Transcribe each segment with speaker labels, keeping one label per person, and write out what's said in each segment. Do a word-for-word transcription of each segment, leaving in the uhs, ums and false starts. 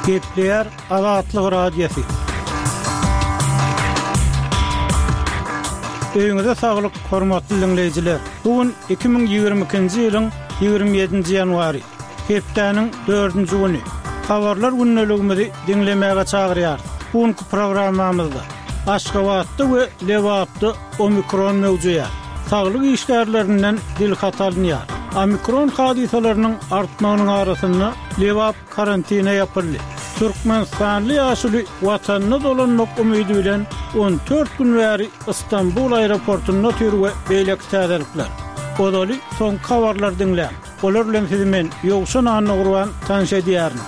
Speaker 1: Gepler Azatlyk Radiosu. Öňüňizde saglyk, hormatly dinleyijiler. Bugün iki bin ýygrimi ikinji ýylyň ýygrimi ýedinji ýanwary. Hepdeniň dördünji güni. Habarlar günneligimizi dinlemäge çagyrýar. Bugünkü programmamyzda Aşgabatda we Lewapda omikron mewjudýar. Saglyk işgärlerinden dil hatalynýar. Omikron hadisalarynyň artmagynyň arasynda Lewap karantina ýapyldy. Türkmenistanly ýaşuly watanyna dolanmak umydy bilen on dört gün bäri Istanbul aeroportuna türwe beýlek täzelikler. Odaly soň habarlar dinlä. Olar bilen sizi men ýogşan anna gurban tanış edýärin.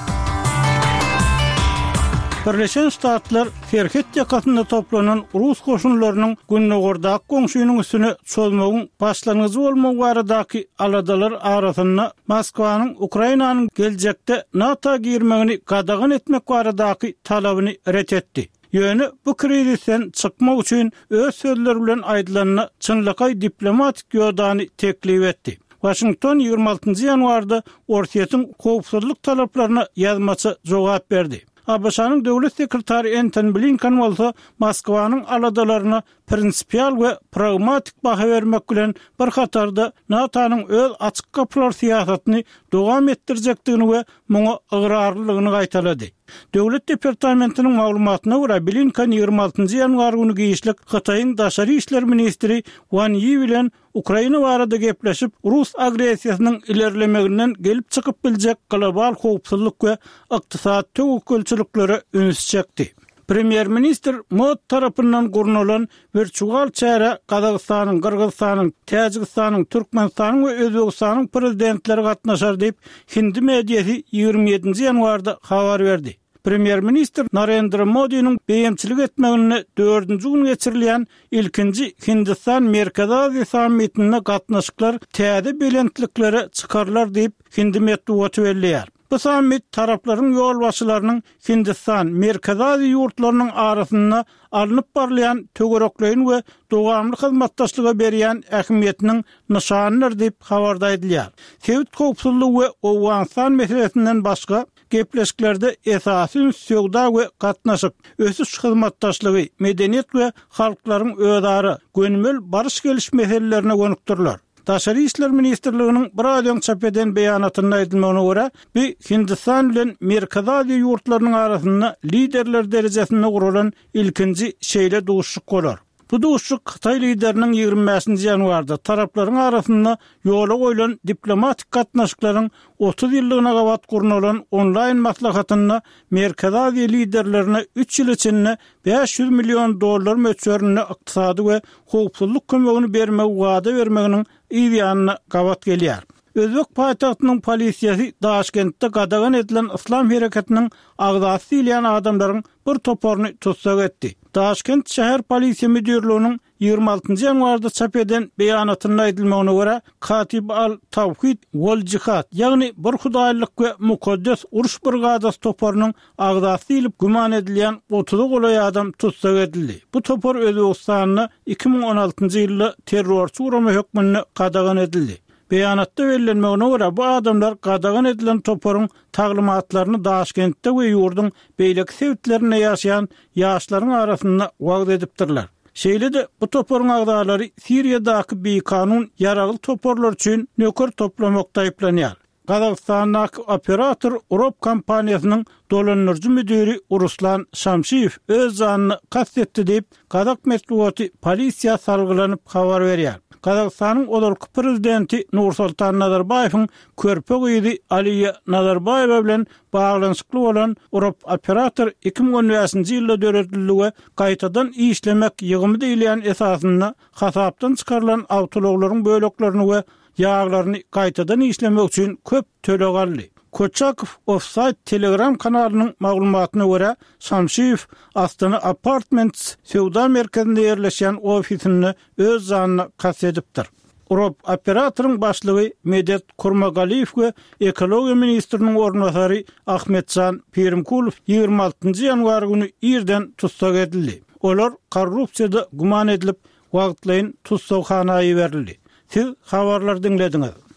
Speaker 1: Birleşen Ştatlar Ferhet ýakasynda toplanan Rus goşunlarynyň günnägordak goňşunyň üstüne çolmagyň başlanyjy bolmagy baradaky aladalar arasynda Moskwanyň Ukrainanyň geljekde NATO girmegini gadagan etmek baradaky talabyny ret etdi. Ýöne bu krizisten çykmak üçin öz sözleri bilen aýdylanyna çynlykay diplomatik ýordamy teklip etdi. Washington ýygrimi altynjy ýanwarda Ortiýatyň howpsuzlyk talaplaryna ýazmaça jogap berdi. A B Ş'nyň döwlet sekretary Antony Blinken bolsa Moskwanyň aladalaryna prinsipial we pragmatik baha bermek bilen bir hatarda NATO'nyň öz açyk kapylar siýasatyny dowam etdirjekdigini we muňa ygyrarlygyny gaýtalady. Döwlet departamentiniň maglumatyna görä Blinken ýygrimi altynjy ýanwar güni giýişlik Hytaýyň daşary işler ministri Wang Yi bilen Ukraina barada gepleşip Rus agresiýasynyň ilerlemeginden gelip çykyp biljek global howpsuzlyk we ykdysat töwekkelçilikleri üns çekdi. Premier Minister Mod tarapyndan gurnulan virtual çäre Kazakstanyň, Kyrgyzstanyň, Täjikistanyň, Türkmenistanyň we Özbegistanyň prezidentleri gatnaşar diýip Hindi mediýasy ýygrimi ýedinji ýanwarda habar berdi. Premier Minister Narendra Modi'nin beýemçilik etmegine dördünji gün geçirilýän ilkinji Hindistan Merkezi Aziýa sammitine gatnaşyklar täze belentlikleri çykarlar diýip Hindi medeniýeti belleýär. Bu sammit taraplaryň ýol başçylarynyň Hindistan Merkezi Aziýa ýurtlarynyň arasynda alınıp barlayan tögerekleýin we dowamly hyzmatdaşlyga berýän ähmiýetiniň nişanydyr diýip habarda edilýär. Sewit howpsuzlygy we Owganistan meselesinden başga gepleşiklerde esasy söwda we gatnaşyk, ösüş hyzmatdaşlygy, medeniýet we halklaryň özara gönümmel barış geliş meselelerine gönükdirler. Daşary işler ministrliginiň bir aýdan çap eden beýanatynda aýdylmagyna görä, bu Hindistan bilen Merkezi Aziýa ýurtlarynyň arasynda liderler derejesinde gurulan ilkinji şeýle duşuşyk bolar. Bu duşuşyk Hytaý lideriniň ýygrimi beşinji ýanwarda taraplaryň arasynda ýola goýulan diplomatik gatnaşyklaryň otuz ýyllygyna gawat gurnulan onlaýn maslahatyna Merkezi Aziýa liderlerine üç ýyl içinde beş ýüz million dollar möçberine ykdysady we howpsuzlyk kömegini bermek wada bermeginiň ýygyny gawat gelýär. Özbek paýtagtynyň polisiýasy Daşkentde gadagan edilen İslam hereketininiň agdasy diýilen adamlaryň bir toporuny tutsak etdi. Daşkent şäher polisiýa müdürlüğiniň ýygrimi altynjy ýanwarda çap eden beýanatynda aýdylmagyna görä, Katib al-Tawhid wal Jihad, ýagny bir hudaýlyk we mukaddes uruş brigadasy toporunyň agdasy diýilip güman edilýän otuz golay adam tutsak edildi. Bu topor Özbegistanyny iki bin on altynjy ýylda terrorçy urama hökmüne gadagan edildi. Beýanatda bellenmegine görä bu adamlar gadagan edilen toporuň taglymatlaryny Daşkentde we ýurdun beýleki sewitlerine ýaşaýan ýaşlaryň arasynda wagt edipdirler. Şeýle-de bu toporuň agdalary Siriýadaky beýkanun ýaragyl toporlar üçin nöker toplamakda aýplanýar. Kazakstanyň operator Urop kompaniýasynyň dolanyrjy müdiri Ruslan Şamşiýew öz janyny kastetdi diýip Kazak medeniýeti polisiýa salgylanyp habar berýär. Kazakstanyň olarky prezidenti Nursultan Nazarbaýewiň körpe gyýdy Aliýa Nazarbaýewa bilen baglanyşykly bolan Urop operator iki bin on beşinji ýylda döredildi we gaýtadan işlemek ýygymy diýilen esasynda hasapdan çykarylan awtologlaryň böleklerini we ýağlaryny gaýtadan işlemek üçin köp töle galdy. Koçakov Offside Telegram kanalynyň maglumatyna görä, Şamşiýew Astana Apartments sewda merkezinde ýerleşen ofisini öz janyna kastetipdir. Urop operatoryň başlygy Medet Kurmagaliýew we ekologiýa ministriniň ornatary Ahmetjan Pirimkulow ýygrimi altynjy ýanwar güni ýerden tutsak edildi. Olar korrupsiýada guman edilip wagtlaýyn tutsakhanaya berildi. Siz habarlar dinlediňiz.